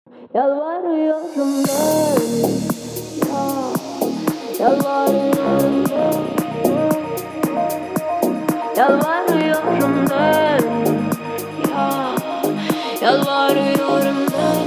Yalvarıyorum dön ya, yalvarıyorum dön, yalvarıyorum dön ya, yalvarıyorum dön.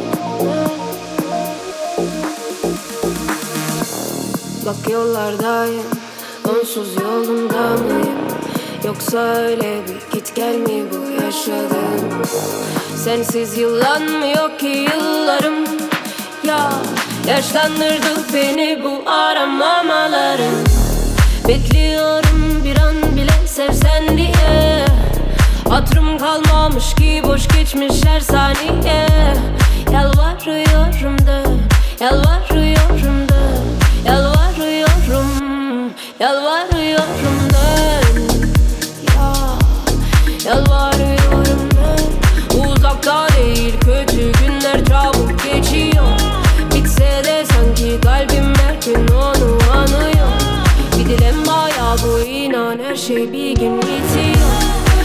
Bak yollardayım, onsuz yolumda mıyım? Yoksa öyle bir git gel mi bu yaşadığım? Sensiz yıllanmıyor ki yıllarım. Ya yaşlandırdı beni bu aramamalarım. Bekliyorum bir an bile sevsen diye. Hatırım kalmamış ki boş geçmiş her saniye. Yalvarıyorum dön, yalvarıyorum dön, yalvarıyorum, yalvarıyorum dön ya, yalvarıyorum dön. Uzakta değil, kötü günler çabuk geçiyor. Bitse de sanki kalbim her gün onu anıyor. Bir dilemma ya bu, inan her şey bir gün bitiyor.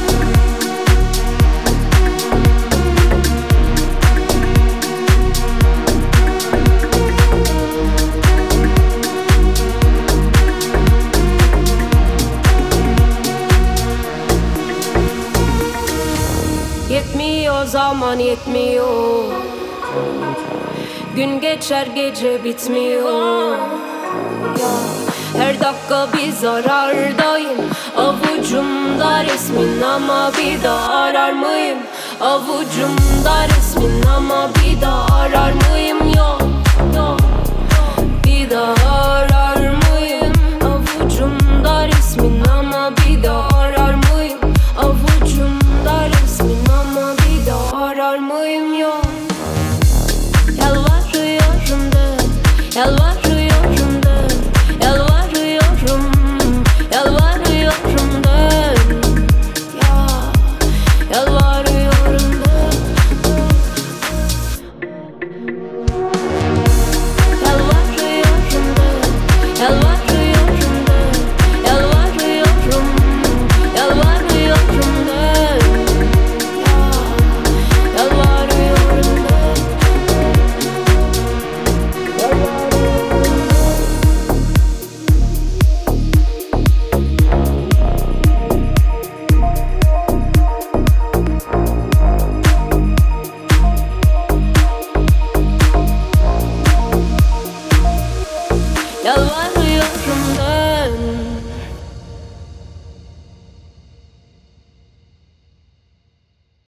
Yetmiyor zaman, yetmiyor. Gün geçer gece bitmiyor ya. Her dakika bir zarardayım. Avucumda resmin ama bir daha arar mıyım? Avucumda resmin ama bir daha arar mıyım?